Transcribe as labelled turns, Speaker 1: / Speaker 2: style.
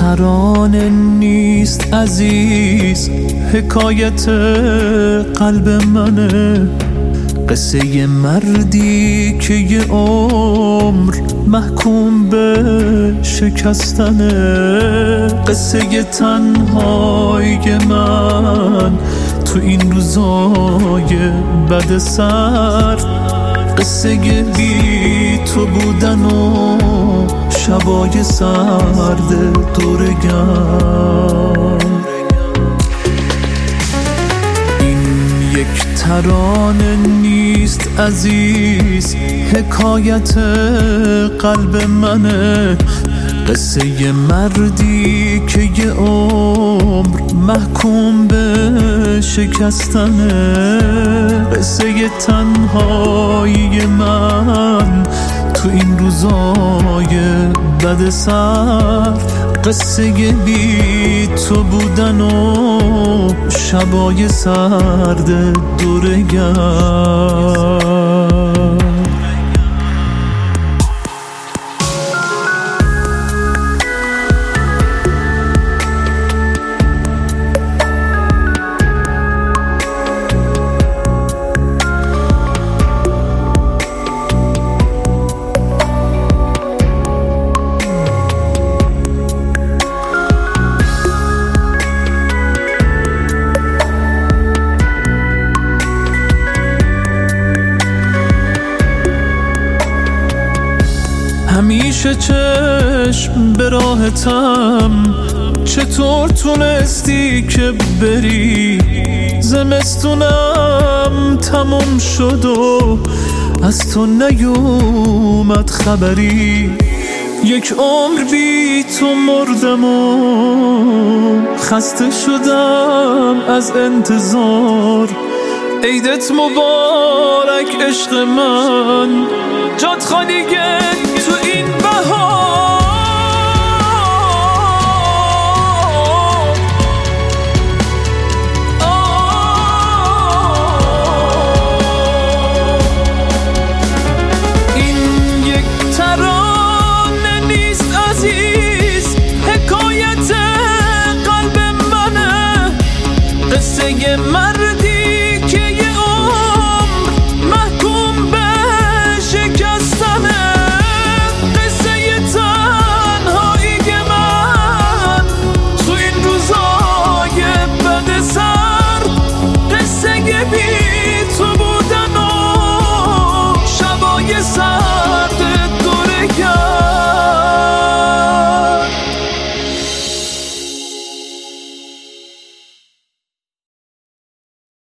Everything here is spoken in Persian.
Speaker 1: ترانه نیست عزیز، حکایت قلب منه، قصه یه مردی که یه عمر محکوم به شکستنه، قصه یه تنهای من تو این روزای بد سرد، قصه یه بی تو بودن و شبای سرد دورگرد. این یک ترانه نیست عزیز، حکایت قلب منه، قصه یه مردی که یه عمر محکوم به شکستنه، قصه یه تنهایی من تو این روزای بد سر، قصه یه بی تو بودن و شبای سرد دورگرد. همیشه چشم به راهتم، چطور تونستی که بری؟ زمستونم تموم شد و از تو نیومد خبری، یک عمر بی تو مردم و خسته شدم از انتظار. عیدت مبارک عشق من، جات خالیه تو این بهار. این یک ترانه نیست عزیز، حکایت قلب منه، قصه من